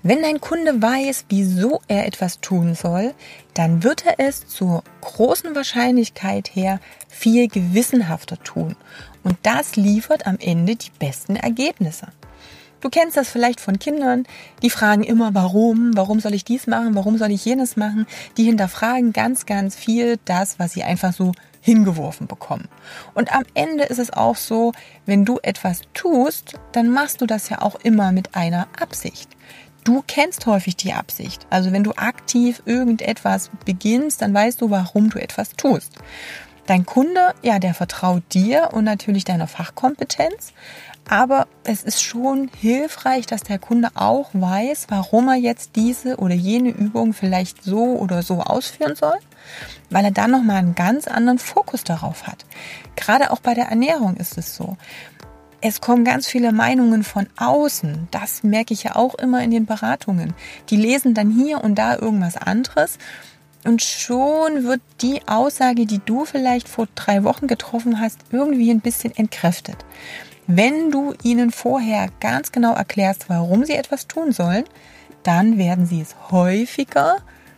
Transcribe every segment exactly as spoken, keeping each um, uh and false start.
Wenn dein Kunde weiß, wieso er etwas tun soll, dann wird er es zur großen Wahrscheinlichkeit her viel gewissenhafter tun. Und das liefert am Ende die besten Ergebnisse. Du kennst das vielleicht von Kindern, die fragen immer, warum, warum soll ich dies machen, warum soll ich jenes machen. Die hinterfragen ganz, ganz viel das, was sie einfach so hingeworfen bekommen. Und am Ende ist es auch so, wenn du etwas tust, dann machst du das ja auch immer mit einer Absicht. Du kennst häufig die Absicht. Also wenn du aktiv irgendetwas beginnst, dann weißt du, warum du etwas tust. Dein Kunde, ja, der vertraut dir und natürlich deiner Fachkompetenz. Aber es ist schon hilfreich, dass der Kunde auch weiß, warum er jetzt diese oder jene Übung vielleicht so oder so ausführen soll, weil er dann nochmal einen ganz anderen Fokus darauf hat. Gerade auch bei der Ernährung ist es so. Es kommen ganz viele Meinungen von außen. Das merke ich ja auch immer in den Beratungen. Die lesen dann hier und da irgendwas anderes und schon wird die Aussage, die du vielleicht vor drei Wochen getroffen hast, irgendwie ein bisschen entkräftet. Wenn du ihnen vorher ganz genau erklärst, warum sie etwas tun sollen, dann werden sie es häufiger,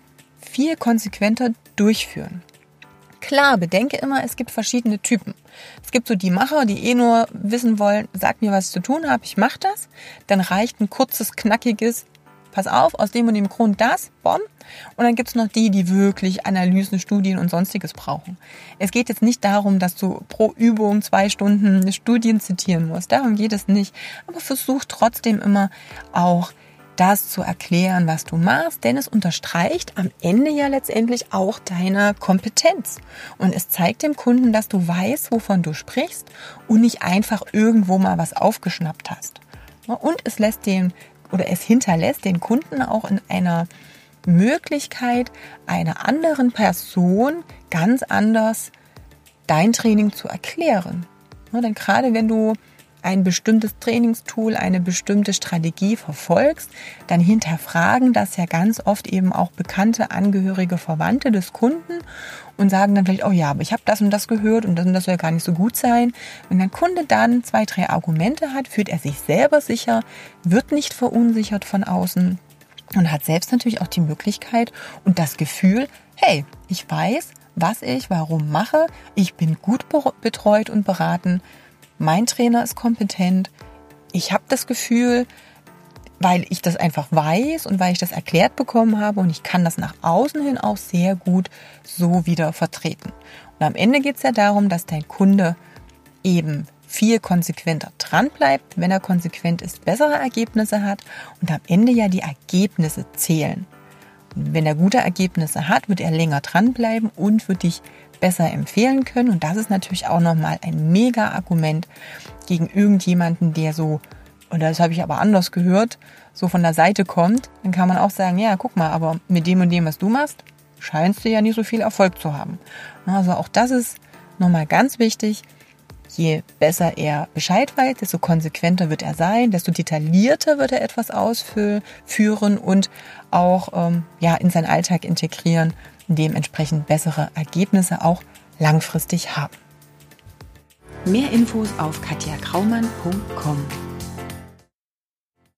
viel konsequenter durchführen. Klar, bedenke immer, es gibt verschiedene Typen. Es gibt so die Macher, die eh nur wissen wollen, sag mir, was ich zu tun habe, ich mache das. Dann reicht ein kurzes, knackiges, pass auf, aus dem und dem Grund das, bom. Und dann gibt es noch die, die wirklich Analysen, Studien und Sonstiges brauchen. Es geht jetzt nicht darum, dass du pro Übung zwei Stunden Studien zitieren musst. Darum geht es nicht. Aber versuch trotzdem immer auch das zu erklären, was du machst, denn es unterstreicht am Ende ja letztendlich auch deine Kompetenz. Und es zeigt dem Kunden, dass du weißt, wovon du sprichst und nicht einfach irgendwo mal was aufgeschnappt hast. Und es lässt den oder es hinterlässt den Kunden auch in einer Möglichkeit, einer anderen Person ganz anders dein Training zu erklären. Denn gerade wenn du ein bestimmtes Trainingstool, eine bestimmte Strategie verfolgst, dann hinterfragen das ja ganz oft eben auch bekannte Angehörige, Verwandte des Kunden und sagen dann vielleicht, oh ja, aber ich habe das und das gehört und das und das soll ja gar nicht so gut sein. Wenn der Kunde dann zwei, drei Argumente hat, fühlt er sich selber sicher, wird nicht verunsichert von außen und hat selbst natürlich auch die Möglichkeit und das Gefühl, hey, ich weiß, was ich warum mache, ich bin gut betreut und beraten, mein Trainer ist kompetent, ich habe das Gefühl, weil ich das einfach weiß und weil ich das erklärt bekommen habe und ich kann das nach außen hin auch sehr gut so wieder vertreten. Und am Ende geht es ja darum, dass dein Kunde eben viel konsequenter dran bleibt, wenn er konsequent ist, bessere Ergebnisse hat und am Ende ja die Ergebnisse zählen. Und wenn er gute Ergebnisse hat, wird er länger dranbleiben und wird dich besser empfehlen können. Und das ist natürlich auch nochmal ein mega Argument gegen irgendjemanden, der so, und das habe ich aber anders gehört, so von der Seite kommt. Dann kann man auch sagen, ja, guck mal, aber mit dem und dem, was du machst, scheinst du ja nicht so viel Erfolg zu haben. Also auch das ist nochmal ganz wichtig. Je besser er Bescheid weiß, desto konsequenter wird er sein, desto detaillierter wird er etwas ausführen und auch ähm, ja, in seinen Alltag integrieren, dementsprechend bessere Ergebnisse auch langfristig haben. Mehr Infos auf katja kraumann punkt com.